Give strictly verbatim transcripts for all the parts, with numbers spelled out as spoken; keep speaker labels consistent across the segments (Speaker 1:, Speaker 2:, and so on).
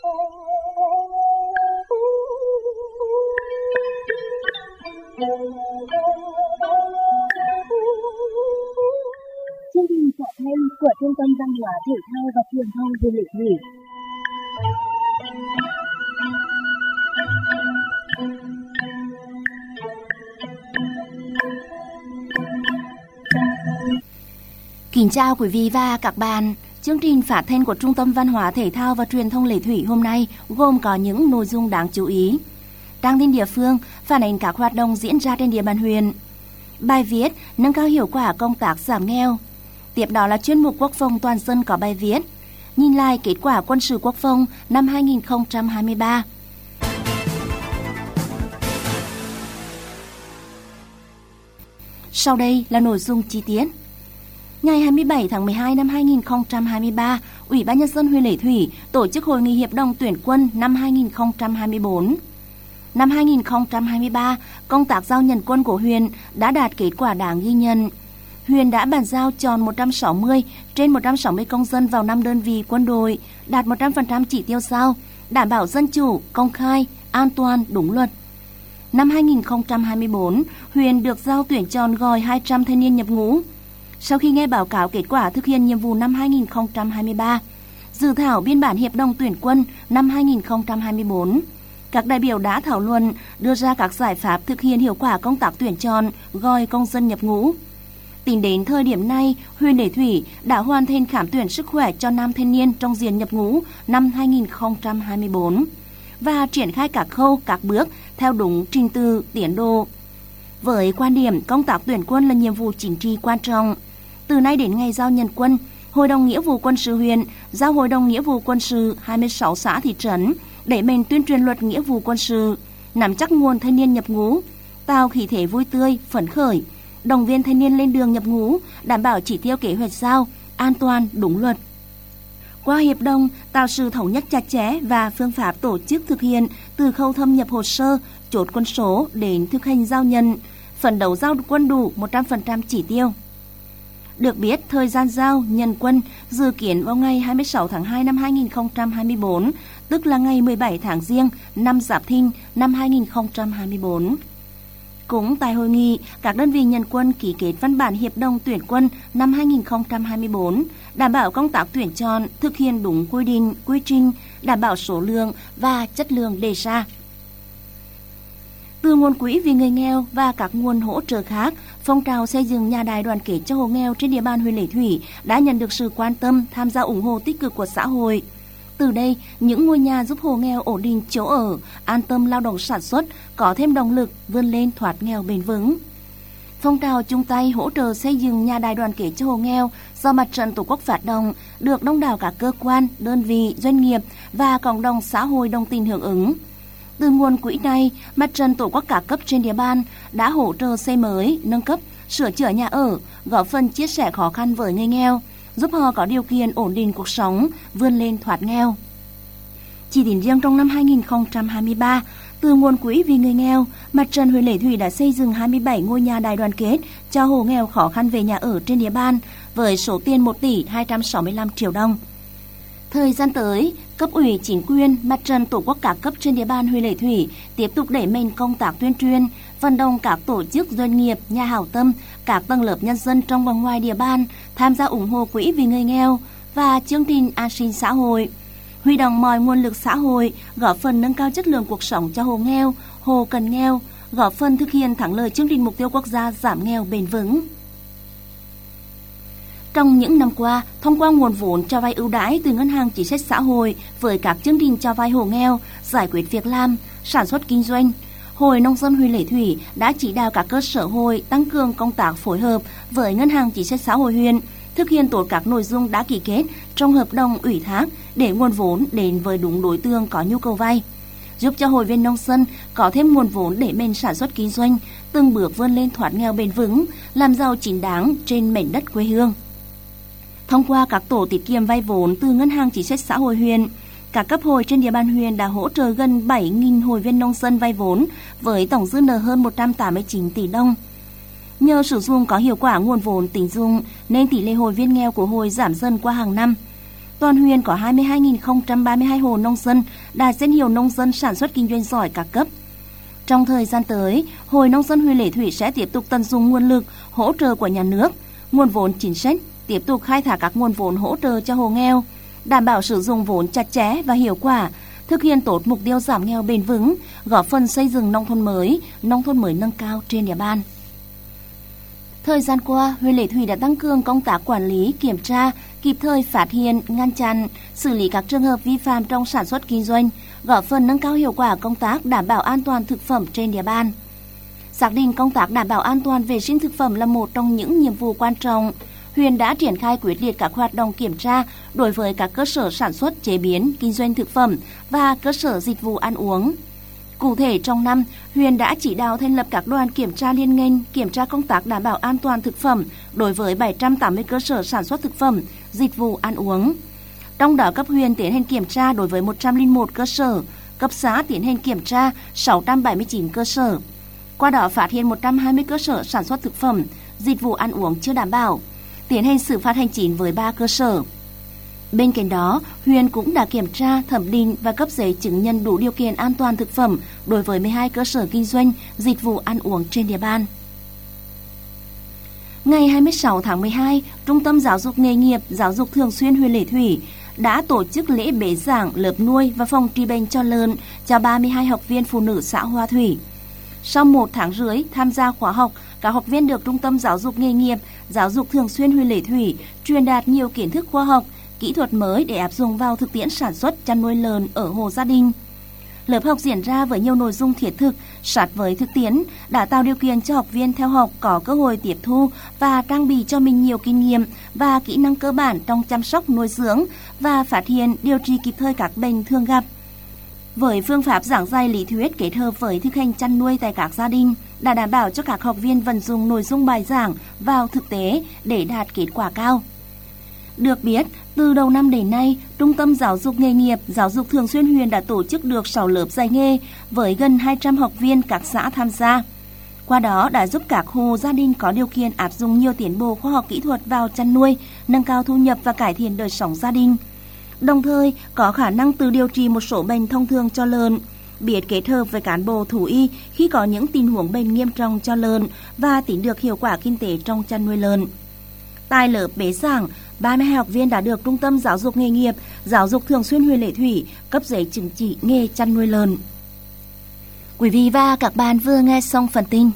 Speaker 1: Chương trình phát thanh của Trung tâm Văn hóa Thể thao và Truyền thông Huyện Lệ Thủy.
Speaker 2: Kính chào quý vị và các bạn. Chương trình phát thanh của Trung tâm Văn hóa Thể thao và Truyền thông Lệ Thủy hôm nay gồm có những nội dung đáng chú ý. Trang tin địa phương phản ánh các hoạt động diễn ra trên địa bàn huyện. Bài viết nâng cao hiệu quả công tác giảm nghèo. Tiếp đó là chuyên mục Quốc phòng toàn dân có bài viết nhìn lại kết quả quân sự quốc phòng năm hai nghìn không trăm hai mươi ba. Sau đây là nội dung chi tiết. Ngày hai mươi bảy tháng mười hai năm hai nghìn không trăm hai mươi ba, Ủy ban Nhân dân huyện Lệ Thủy tổ chức hội nghị hiệp đồng tuyển quân năm hai nghìn không trăm hai mươi bốn. Năm hai nghìn không trăm hai mươi ba, công tác giao nhận quân của huyện đã đạt kết quả đáng ghi nhận. Huyện đã bàn giao chọn một trăm sáu mươi trên một trăm sáu mươi công dân vào năm đơn vị quân đội, đạt một trăm phần trăm chỉ tiêu giao, đảm bảo dân chủ, công khai, an toàn, đúng luật. Năm hai nghìn không trăm hai mươi bốn, huyện được giao tuyển chọn gọi hai trăm thanh niên nhập ngũ. Sau khi nghe báo cáo kết quả thực hiện nhiệm vụ năm hai nghìn không trăm hai mươi ba, dự thảo biên bản hiệp đồng tuyển quân năm hai nghìn không trăm hai mươi bốn, các đại biểu đã thảo luận đưa ra các giải pháp thực hiện hiệu quả công tác tuyển chọn gọi công dân nhập ngũ. Tính đến thời điểm này, huyện Lệ Thủy đã hoàn thành khám tuyển sức khỏe cho nam thanh niên trong diện nhập ngũ năm hai nghìn không trăm hai mươi bốn và triển khai các khâu, các bước theo đúng trình tự, tiến độ. Với quan điểm công tác tuyển quân là nhiệm vụ chính trị quan trọng, từ nay đến ngày giao nhận quân, Hội đồng Nghĩa vụ Quân sự huyện giao Hội đồng Nghĩa vụ Quân sự hai mươi sáu xã thị trấn đẩy mạnh tuyên truyền luật nghĩa vụ quân sự, nắm chắc nguồn thanh niên nhập ngũ, tạo khí thế vui tươi, phấn khởi, động viên thanh niên lên đường nhập ngũ, đảm bảo chỉ tiêu kế hoạch giao, an toàn, đúng luật. Qua hiệp đồng, tạo sự thống nhất chặt chẽ và phương pháp tổ chức thực hiện từ khâu thâm nhập hồ sơ, chốt quân số đến thực hành giao nhận, phấn đấu giao quân đủ một trăm phần trăm chỉ tiêu. Được biết, thời gian giao nhận quân dự kiến vào ngày hai mươi sáu tháng hai năm hai nghìn không trăm hai mươi bốn, tức là ngày mười bảy tháng Giêng năm Giáp Thìn năm hai nghìn không trăm hai mươi bốn. Cũng tại hội nghị, các đơn vị nhận quân ký kết văn bản hiệp đồng tuyển quân năm hai nghìn không trăm hai mươi bốn, đảm bảo công tác tuyển chọn thực hiện đúng quy định, quy trình, đảm bảo số lượng và chất lượng đề ra. Từ nguồn quỹ vì người nghèo và các nguồn hỗ trợ khác, phong trào xây dựng nhà đài đoàn kết cho hộ nghèo trên địa bàn huyện Lệ Thủy đã nhận được sự quan tâm, tham gia ủng hộ tích cực của xã hội. Từ đây, những ngôi nhà giúp hộ nghèo ổn định chỗ ở, an tâm lao động sản xuất, có thêm động lực vươn lên thoát nghèo bền vững. Phong trào chung tay hỗ trợ xây dựng nhà đài đoàn kết cho hộ nghèo do Mặt trận Tổ quốc phát động được đông đảo các cơ quan, đơn vị, doanh nghiệp và cộng đồng xã hội đồng tình hưởng ứng. Từ nguồn quỹ này, Mặt trận Tổ quốc các cấp trên địa bàn đã hỗ trợ xây mới, nâng cấp, sửa chữa nhà ở, góp phần chia sẻ khó khăn với người nghèo, giúp họ có điều kiện ổn định cuộc sống, vươn lên thoát nghèo. Chỉ tính riêng trong năm hai nghìn không trăm hai mươi ba, từ nguồn quỹ vì người nghèo, Mặt trận huyện Lệ Thủy đã xây dựng hai mươi bảy ngôi nhà đại đoàn kết cho hộ nghèo khó khăn về nhà ở trên địa bàn với số tiền một tỷ hai trăm sáu mươi lăm triệu đồng. Thời gian tới, cấp ủy chính quyền, Mặt trận Tổ quốc các cấp trên địa bàn huyện Lệ Thủy tiếp tục đẩy mạnh công tác tuyên truyền, vận động các tổ chức doanh nghiệp, nhà hảo tâm, các tầng lớp nhân dân trong và ngoài địa bàn tham gia ủng hộ quỹ vì người nghèo và chương trình an sinh xã hội, huy động mọi nguồn lực xã hội, góp phần nâng cao chất lượng cuộc sống cho hộ nghèo, hộ cận nghèo, góp phần thực hiện thắng lợi chương trình mục tiêu quốc gia giảm nghèo bền vững. Trong những năm qua, thông qua nguồn vốn cho vay ưu đãi từ Ngân hàng Chính sách Xã hội với các chương trình cho vay hộ nghèo, giải quyết việc làm, sản xuất kinh doanh, Hội Nông dân huyện Lệ Thủy đã chỉ đạo các cơ sở hội tăng cường công tác phối hợp với Ngân hàng Chính sách Xã hội huyện, thực hiện tốt các nội dung đã ký kết trong hợp đồng ủy thác để nguồn vốn đến với đúng đối tượng có nhu cầu vay, giúp cho hội viên nông dân có thêm nguồn vốn để mình sản xuất kinh doanh, từng bước vươn lên thoát nghèo bền vững, làm giàu chính đáng trên mảnh đất quê hương. Thông qua các tổ tiết kiệm vay vốn từ Ngân hàng Chính sách Xã hội huyện, các cấp hội trên địa bàn huyện đã hỗ trợ gần bảy nghìn hội viên nông dân vay vốn với tổng dư nợ hơn một trăm tám mươi chín tỷ đồng. Nhờ sử dụng có hiệu quả nguồn vốn tín dụng nên tỷ lệ hội viên nghèo của hội giảm dần qua hàng năm. toàn huyện có hai mươi hai nghìn không trăm ba mươi hai hộ nông dân đạt danh hiệu nông dân sản xuất kinh doanh giỏi các cấp. Trong thời gian tới, Hội Nông dân huyện Lệ Thủy sẽ tiếp tục tận dụng nguồn lực hỗ trợ của nhà nước, nguồn vốn chính sách, tiếp tục khai thác các nguồn vốn hỗ trợ cho hộ nghèo, đảm bảo sử dụng vốn chặt chẽ và hiệu quả, thực hiện tốt mục tiêu giảm nghèo bền vững, góp phần xây dựng nông thôn mới, nông thôn mới nâng cao trên địa bàn. Thời gian qua, huyện Lệ Thủy đã tăng cường công tác quản lý, kiểm tra, kịp thời phát hiện, ngăn chặn, xử lý các trường hợp vi phạm trong sản xuất kinh doanh, góp phần nâng cao hiệu quả công tác đảm bảo an toàn thực phẩm trên địa bàn. Xác định công tác đảm bảo an toàn vệ sinh thực phẩm là một trong những nhiệm vụ quan trọng, huyện đã triển khai quyết liệt các hoạt động kiểm tra đối với các cơ sở sản xuất, chế biến, kinh doanh thực phẩm và cơ sở dịch vụ ăn uống. Cụ thể, trong năm, huyện đã chỉ đạo thành lập các đoàn kiểm tra liên ngành, kiểm tra công tác đảm bảo an toàn thực phẩm đối với bảy trăm tám mươi cơ sở sản xuất thực phẩm, dịch vụ ăn uống. Trong đó, cấp huyện tiến hành kiểm tra đối với một trăm lẻ một cơ sở, cấp xã tiến hành kiểm tra sáu trăm bảy mươi chín cơ sở. Qua đó phát hiện một trăm hai mươi cơ sở sản xuất thực phẩm, dịch vụ ăn uống chưa đảm bảo, tiến hành xử phạt hành chính với ba cơ sở. Bên cạnh đó, huyện cũng đã kiểm tra, thẩm định và cấp giấy chứng nhận đủ điều kiện an toàn thực phẩm đối với mười hai cơ sở kinh doanh, dịch vụ ăn uống trên địa bàn. Ngày hai mươi sáu tháng mười hai, Trung tâm Giáo dục Nghề nghiệp, Giáo dục Thường xuyên huyện Lệ Thủy đã tổ chức lễ bế giảng lớp nuôi và phòng trị bệnh cho lợn cho ba mươi hai học viên phụ nữ xã Hoa Thủy. Sau một tháng rưỡi tham gia khóa học, các học viên được Trung tâm Giáo dục Nghề nghiệp, Giáo dục Thường xuyên huyện Lệ Thủy truyền đạt nhiều kiến thức khoa học, kỹ thuật mới để áp dụng vào thực tiễn sản xuất chăn nuôi lợn ở hộ gia đình. Lớp học diễn ra với nhiều nội dung thiết thực, sát với thực tiễn, đã tạo điều kiện cho học viên theo học có cơ hội tiếp thu và trang bị cho mình nhiều kinh nghiệm và kỹ năng cơ bản trong chăm sóc nuôi dưỡng và phát hiện điều trị kịp thời các bệnh thường gặp. Với phương pháp giảng dạy lý thuyết kết hợp với thực hành chăn nuôi tại các gia đình, đã đảm bảo cho các học viên vận dụng nội dung bài giảng vào thực tế để đạt kết quả cao. Được biết, từ đầu năm đến nay, Trung tâm Giáo dục Nghề nghiệp, Giáo dục Thường xuyên huyện đã tổ chức được sáu lớp dạy nghề với gần hai trăm học viên các xã tham gia. Qua đó đã giúp các hộ gia đình có điều kiện áp dụng nhiều tiến bộ khoa học kỹ thuật vào chăn nuôi, nâng cao thu nhập và cải thiện đời sống gia đình. Đồng thời, có khả năng tự điều trị một số bệnh thông thường cho lợn, biết kết hợp với cán bộ thú y khi có những tình huống bệnh nghiêm trọng cho lợn và tính được hiệu quả kinh tế trong chăn nuôi lợn. Tại lớp bế giảng, ba mươi hai học viên đã được Trung tâm Giáo dục Nghề nghiệp, Giáo dục Thường xuyên huyện Lệ Thủy cấp giấy chứng chỉ nghề chăn nuôi lợn. Quý vị và các bạn vừa nghe xong phần tin.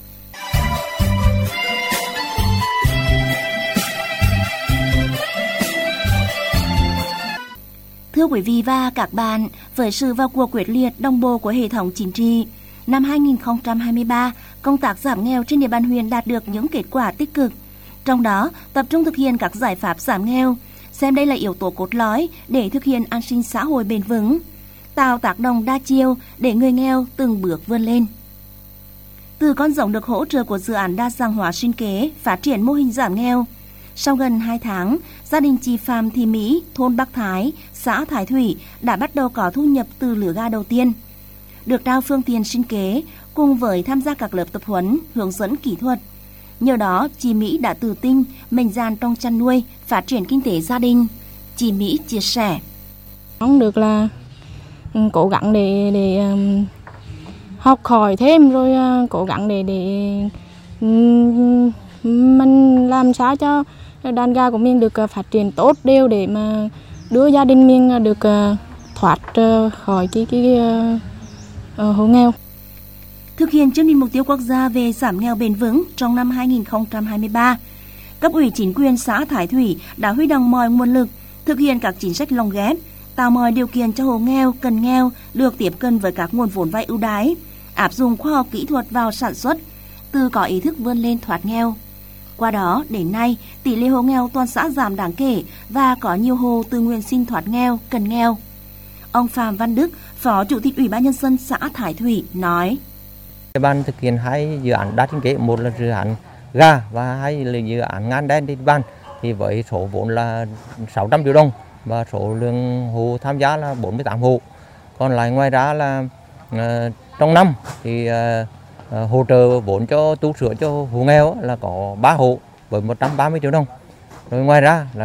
Speaker 2: Thưa quý vị và các bạn, với sự vào cuộc quyết liệt đồng bộ của hệ thống chính trị, năm hai nghìn không trăm hai mươi ba, công tác giảm nghèo trên địa bàn huyện đạt được những kết quả tích cực. Trong đó, tập trung thực hiện các giải pháp giảm nghèo, xem đây là yếu tố cốt lõi để thực hiện an sinh xã hội bền vững, tạo tác động đa chiều để người nghèo từng bước vươn lên. Từ con rồng được hỗ trợ của dự án đa dạng hóa sinh kế, phát triển mô hình giảm nghèo, sau gần hai tháng, gia đình chị Phạm Thị Mỹ, thôn Bắc Thái, xã Thái Thủy đã bắt đầu có thu nhập từ lửa ga đầu tiên. Được trao phương tiện sinh kế, cùng với tham gia các lớp tập huấn, hướng dẫn kỹ thuật. Nhờ đó, chị Mỹ đã tự tin, mạnh dạn trong chăn nuôi, phát triển kinh tế gia đình. Chị Mỹ chia sẻ.
Speaker 3: Không được là cố gắng để, để um, học hỏi thêm, rồi uh, cố gắng để, để um, mình làm sao cho đàn gà của mình được uh, phát triển tốt đều để mà đưa gia đình mình được uh, thoát uh, khỏi cái, cái uh, uh, hộ nghèo.
Speaker 2: Thực hiện chương trình mục tiêu quốc gia về giảm nghèo bền vững trong năm hai nghìn không trăm hai mươi ba, cấp ủy chính quyền xã Thái Thủy đã huy động mọi nguồn lực thực hiện các chính sách lồng ghép, tạo mọi điều kiện cho hộ nghèo, cận nghèo được tiếp cận với các nguồn vốn vay ưu đãi, áp dụng khoa học kỹ thuật vào sản xuất, từ có ý thức vươn lên thoát nghèo. Qua đó, đến nay, tỷ lệ hộ nghèo toàn xã giảm đáng kể và có nhiều hộ tự nguyện xin thoát nghèo, cận nghèo. Ông Phạm Văn Đức, Phó Chủ tịch Ủy ban Nhân dân xã Thái Thủy nói:
Speaker 4: Ban thực hiện hai dự án đa sinh kế, một là dự án gà và hai là dự án ngan đen trên ban, thì với số vốn là sáu trăm triệu đồng và số lượng hộ tham gia là bốn mươi tám hộ. Còn lại ngoài ra là uh, trong năm thì uh, uh, hỗ trợ vốn cho tu sửa cho hộ nghèo là có ba hộ với một trăm ba mươi triệu đồng. Rồi ngoài ra là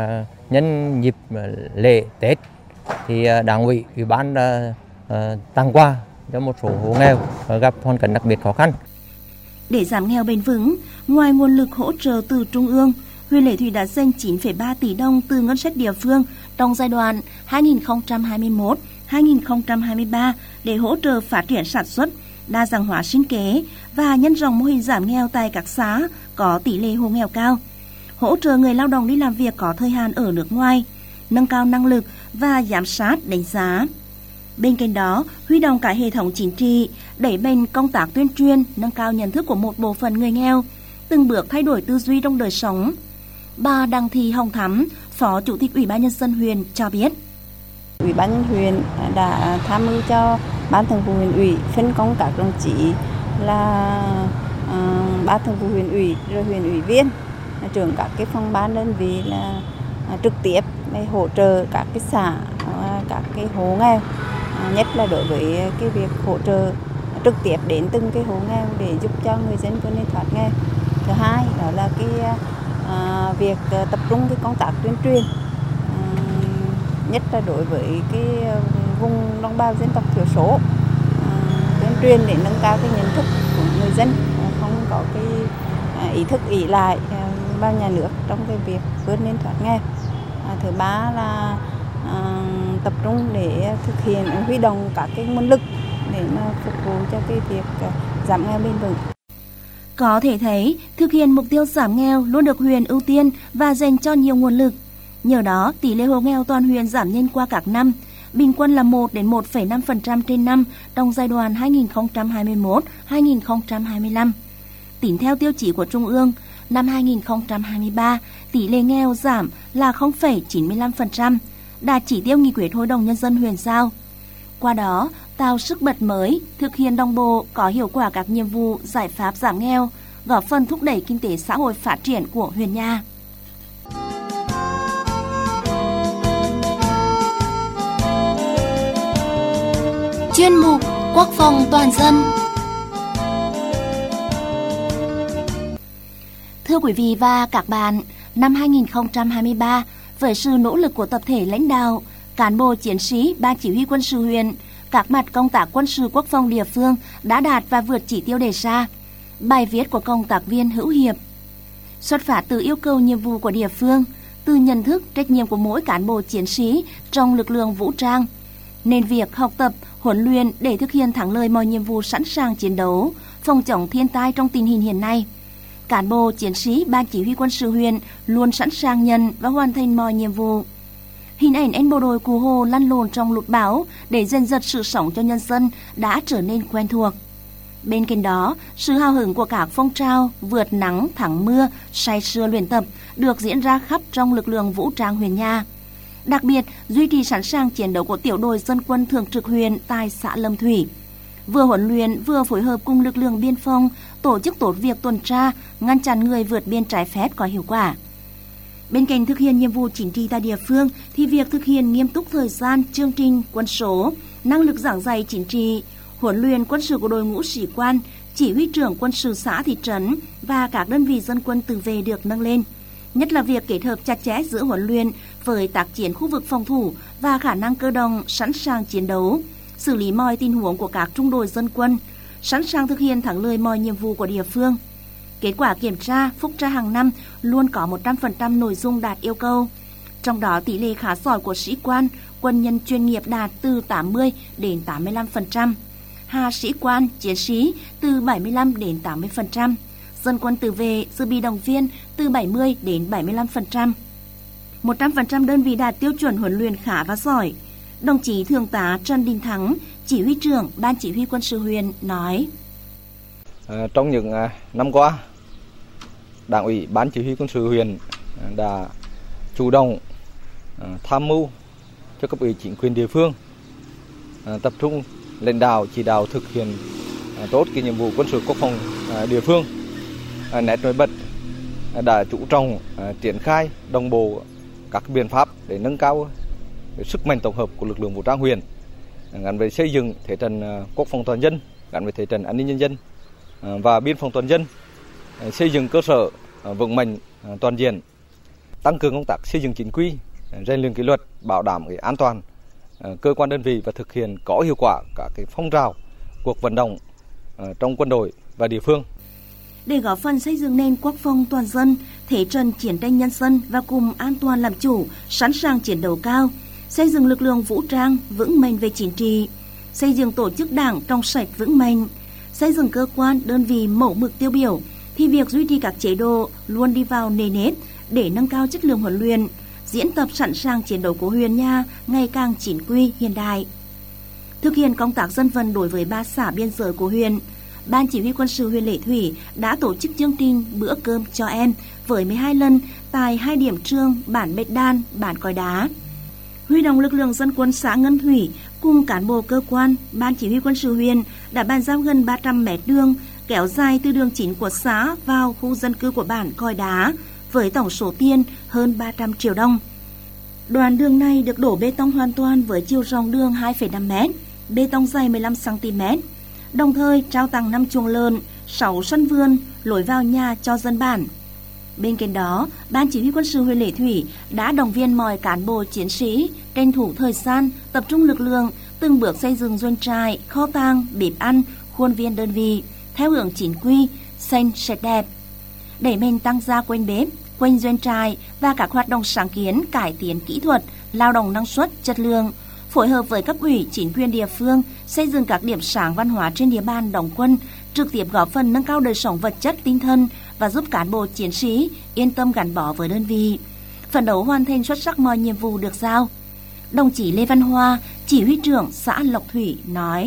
Speaker 4: nhân dịp lễ Tết thì Đảng ủy, Ủy ban đã tặng quà cho một số hộ nghèo gặp hoàn cảnh đặc biệt khó khăn.
Speaker 2: Để giảm nghèo bền vững, ngoài nguồn lực hỗ trợ từ Trung ương, huyện Lệ Thủy đã dành chín phẩy ba tỷ đồng từ ngân sách địa phương trong giai đoạn hai nghìn không trăm hai mươi mốt đến hai nghìn không trăm hai mươi ba để hỗ trợ phát triển sản xuất, đa dạng hóa sinh kế và nhân rộng mô hình giảm nghèo tại các xã có tỷ lệ hộ nghèo cao, hỗ trợ người lao động đi làm việc có thời hạn ở nước ngoài, nâng cao năng lực và giám sát đánh giá. Bên cạnh đó, huy động cả hệ thống chính trị, đẩy mạnh công tác tuyên truyền, nâng cao nhận thức của một bộ phận người nghèo, từng bước thay đổi tư duy trong đời sống. Bà Đặng Thị Hồng Thắm, Phó Chủ tịch Ủy ban Nhân dân huyện cho biết.
Speaker 5: Ủy ban nhân huyện đã tham mưu cho Ban Thường vụ huyện ủy phân công các đồng chí là uh, Ban Thường vụ huyện ủy, rồi huyện ủy viên, trưởng các cái phòng ban đơn vị là uh, trực tiếp để hỗ trợ các cái xã, uh, các cái hộ nghèo, uh, nhất là đối với cái việc hỗ trợ trực tiếp đến từng cái hộ nghèo để giúp cho người dân vươn lên thoát nghèo. Thứ hai đó là cái uh, việc uh, tập trung cái công tác tuyên truyền, uh, nhất là đối với cái vùng đồng bào dân tộc thiểu số, uh, tuyên truyền để nâng cao cái nhận thức của người dân, uh, không có cái uh, ý thức ỷ lại uh, vào nhà nước trong cái việc vươn lên thoát nghèo. Uh, thứ ba là uh, tập trung để thực hiện huy động các cái nguồn lực để mà phục vụ cho cái việc uh, giảm nghèo bền vững.
Speaker 2: Có thể thấy, thực hiện mục tiêu giảm nghèo luôn được huyện ưu tiên và dành cho nhiều nguồn lực. Nhờ đó, tỷ lệ hộ nghèo toàn huyện giảm nhanh qua các năm, bình quân là một đến một phẩy năm phần trăm trên năm trong giai đoạn hai nghìn không trăm hai mươi mốt đến hai nghìn không trăm hai mươi lăm. Tính theo tiêu chí của Trung ương, năm hai nghìn không trăm hai mươi ba, tỷ lệ nghèo giảm là không phẩy chín mươi lăm phần trăm, đạt chỉ tiêu nghị quyết Hội đồng Nhân dân huyện giao. Qua đó, tạo sức bật mới, thực hiện đồng bộ có hiệu quả các nhiệm vụ giải pháp giảm nghèo, góp phần thúc đẩy kinh tế xã hội phát triển của huyện nhà. Chuyên mục Quốc phòng toàn dân. Thưa quý vị và các bạn, năm hai nghìn không trăm hai mươi ba, với sự nỗ lực của tập thể lãnh đạo, cán bộ chiến sĩ Ban Chỉ huy Quân sự huyện, các mặt công tác quân sự quốc phòng địa phương đã đạt và vượt chỉ tiêu đề ra. Bài viết của công tác viên Hữu Hiệp xuất phát từ yêu cầu nhiệm vụ của địa phương, từ nhận thức trách nhiệm của mỗi cán bộ chiến sĩ trong lực lượng vũ trang, nên việc học tập, huấn luyện để thực hiện thắng lợi mọi nhiệm vụ sẵn sàng chiến đấu, phòng chống thiên tai trong tình hình hiện nay. Cán bộ chiến sĩ Ban Chỉ huy Quân sự huyện luôn sẵn sàng nhận và hoàn thành mọi nhiệm vụ. Hình ảnh anh bộ đội Cụ Hồ lăn lộn trong lụt bão để dần dật sự sống cho nhân dân đã trở nên quen thuộc. Bên cạnh đó, sự hào hứng của các phong trào vượt nắng thắng mưa, say sưa luyện tập được diễn ra khắp trong lực lượng vũ trang huyện nhà. Đặc biệt, duy trì sẵn sàng chiến đấu của tiểu đội dân quân thường trực huyện tại xã Lâm Thủy. Vừa huấn luyện vừa phối hợp cùng lực lượng biên phòng tổ chức tốt việc tuần tra, ngăn chặn người vượt biên trái phép có hiệu quả. Bên cạnh thực hiện nhiệm vụ chính trị tại địa phương thì việc thực hiện nghiêm túc thời gian, chương trình, quân số, năng lực giảng dạy chính trị, huấn luyện quân sự của đội ngũ sĩ quan, chỉ huy trưởng quân sự xã thị trấn và các đơn vị dân quân tự vệ được nâng lên. Nhất là việc kết hợp chặt chẽ giữa huấn luyện với tác chiến khu vực phòng thủ và khả năng cơ động sẵn sàng chiến đấu, xử lý mọi tình huống của các trung đội dân quân, sẵn sàng thực hiện thắng lợi mọi nhiệm vụ của địa phương. Kết quả kiểm tra, phúc tra hàng năm luôn có một trăm phần trăm nội dung đạt yêu cầu. Trong đó tỷ lệ khá giỏi của sĩ quan, quân nhân chuyên nghiệp đạt từ tám mươi đến tám mươi lăm phần trăm, hạ sĩ quan, chiến sĩ từ bảy mươi lăm đến tám mươi phần trăm, dân quân tự vệ, dự bị động viên từ bảy mươi đến bảy mươi lăm phần trăm. một trăm phần trăm đơn vị đạt tiêu chuẩn huấn luyện khá và giỏi. Đồng chí Thượng tá Trần Đình Thắng, chỉ huy trưởng Ban Chỉ huy Quân sự huyện nói:
Speaker 6: À, trong những à, năm qua, Đảng ủy Ban Chỉ huy Quân sự huyện đã chủ động à, tham mưu cho cấp ủy chính quyền địa phương à, tập trung lãnh đạo chỉ đạo thực hiện à, tốt cái nhiệm vụ quân sự quốc phòng à, địa phương. À, nét nổi bật à, đã chú trọng à, triển khai đồng bộ các biện pháp để nâng cao sức mạnh tổng hợp của lực lượng vũ trang huyện, gắn với xây dựng thế trận à, quốc phòng toàn dân, gắn với thế trận an ninh nhân dân à, và biên phòng toàn dân, à, xây dựng cơ sở à, vững mạnh à, toàn diện, tăng cường công tác xây dựng chính quy, rèn luyện kỷ luật, bảo đảm cái an toàn cơ quan đơn vị và thực hiện có hiệu quả các cái phong trào, cuộc vận động trong quân đội và địa phương.
Speaker 2: Để góp phần xây dựng nền quốc phòng toàn dân, thế trận chiến tranh nhân dân và cùng an toàn làm chủ, sẵn sàng chiến đấu cao, xây dựng lực lượng vũ trang vững mạnh về chính trị, xây dựng tổ chức đảng trong sạch vững mạnh, xây dựng cơ quan đơn vị mẫu mực tiêu biểu, thì việc duy trì các chế độ luôn đi vào nề nếp để nâng cao chất lượng huấn luyện, diễn tập sẵn sàng chiến đấu của huyện nhà ngày càng chính quy hiện đại. Thực hiện công tác dân vận đối với ba xã biên giới của huyện, Ban Chỉ huy Quân sự huyện Lệ Thủy đã tổ chức chương trình bữa cơm cho em với mười hai lần tại hai điểm trường bản Bạch Đan, bản Còi Đá. Huy động lực lượng dân quân xã Ngân Thủy cùng cán bộ cơ quan Ban Chỉ huy Quân sự huyện đã bàn giao gần ba trăm mét đường kéo dài từ đường chính của xã vào khu dân cư của bản Còi Đá với tổng số tiền hơn ba trăm triệu đồng. Đoạn đường này được đổ bê tông hoàn toàn với chiều rộng đường hai phẩy năm mét, bê tông dày mười lăm xăng ti mét. Đồng thời trao tặng năm chuồng lợn, sáu sân vườn, lối vào nhà cho dân bản. Bên cạnh đó, Ban Chỉ huy Quân sự huyện Lệ Thủy đã động viên mọi cán bộ chiến sĩ tranh thủ thời gian, tập trung lực lượng, từng bước xây dựng doanh trại, kho tàng, bếp ăn, khuôn viên đơn vị theo hướng chính quy, xanh sạch đẹp. Đẩy mạnh tăng gia quanh bếp, quanh doanh trại và các hoạt động sáng kiến cải tiến kỹ thuật, lao động năng suất, chất lượng, phối hợp với cấp ủy chính quyền địa phương xây dựng các điểm sáng văn hóa trên địa bàn đóng quân, trực tiếp góp phần nâng cao đời sống vật chất tinh thần và giúp cán bộ chiến sĩ yên tâm gắn bó với đơn vị, phấn đấu hoàn thành xuất sắc mọi nhiệm vụ được giao. Đồng chí Lê Văn Hoa, chỉ huy trưởng xã Lộc Thủy nói: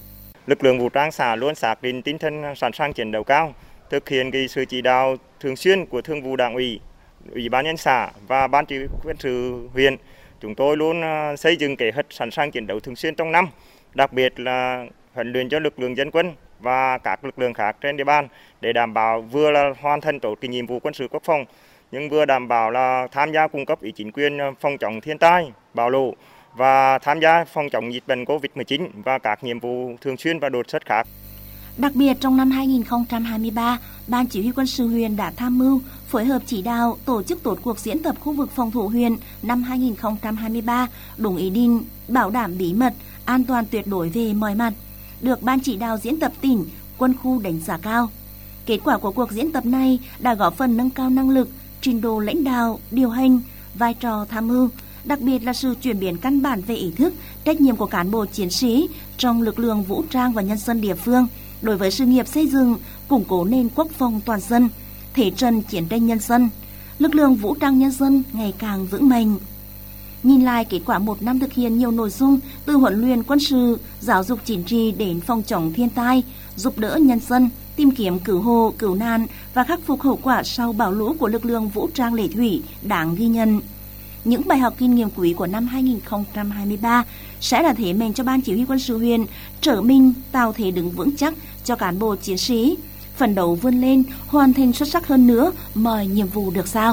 Speaker 7: Lực lượng vũ trang xã luôn xác định tinh thần sẵn sàng chiến đấu cao, thực hiện cái sự chỉ đạo thường xuyên của Thường vụ Đảng ủy, Ủy ban nhân xã và Ban Chỉ huy Quân sự huyện. Chúng tôi luôn xây dựng kế hoạch sẵn sàng chiến đấu thường xuyên trong năm, đặc biệt là huấn luyện cho lực lượng dân quân và các lực lượng khác trên địa bàn để đảm bảo vừa là hoàn thành tốt cái nhiệm vụ quân sự quốc phòng, nhưng vừa đảm bảo là tham gia cung cấp ý chính quyền phòng chống thiên tai, bão lũ và tham gia phòng chống dịch bệnh covid mười chín và các nhiệm vụ thường xuyên và đột xuất khác.
Speaker 2: Đặc biệt trong năm hai nghìn không trăm hai mươi ba, Ban Chỉ huy Quân sự huyện đã tham mưu, phối hợp chỉ đạo tổ chức tốt cuộc diễn tập khu vực phòng thủ huyện năm hai nghìn không trăm hai mươi ba đúng ý định, bảo đảm bí mật, an toàn tuyệt đối về mọi mặt, được Ban chỉ đạo diễn tập tỉnh, quân khu đánh giá cao. Kết quả của cuộc diễn tập này đã góp phần nâng cao năng lực, trình độ lãnh đạo, điều hành, vai trò tham mưu, đặc biệt là sự chuyển biến căn bản về ý thức, trách nhiệm của cán bộ chiến sĩ trong lực lượng vũ trang và nhân dân địa phương đối với sự nghiệp xây dựng, củng cố nền quốc phòng toàn dân, thế trận chiến tranh nhân dân, lực lượng vũ trang nhân dân ngày càng vững mạnh. Nhìn lại kết quả một năm thực hiện nhiều nội dung từ huấn luyện quân sự, giáo dục chính trị đến phòng chống thiên tai, giúp đỡ nhân dân, tìm kiếm cứu hộ, cứu nạn và khắc phục hậu quả sau bão lũ của lực lượng vũ trang Lệ Thủy đáng ghi nhận. Những bài học kinh nghiệm quý của năm hai nghìn không trăm hai mươi ba sẽ là thế mạnh cho Ban Chỉ huy Quân sự huyện trở mình tạo thế đứng vững chắc cho cán bộ chiến sĩ, phấn đấu vươn lên, hoàn thành xuất sắc hơn nữa mọi nhiệm vụ được giao.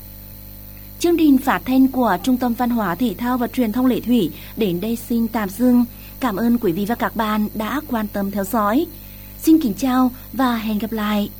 Speaker 2: Chương trình phát thanh của Trung tâm Văn hóa Thể thao và Truyền thông Lệ Thủy đến đây xin tạm dừng. Cảm ơn quý vị và các bạn đã quan tâm theo dõi. Xin kính chào và hẹn gặp lại.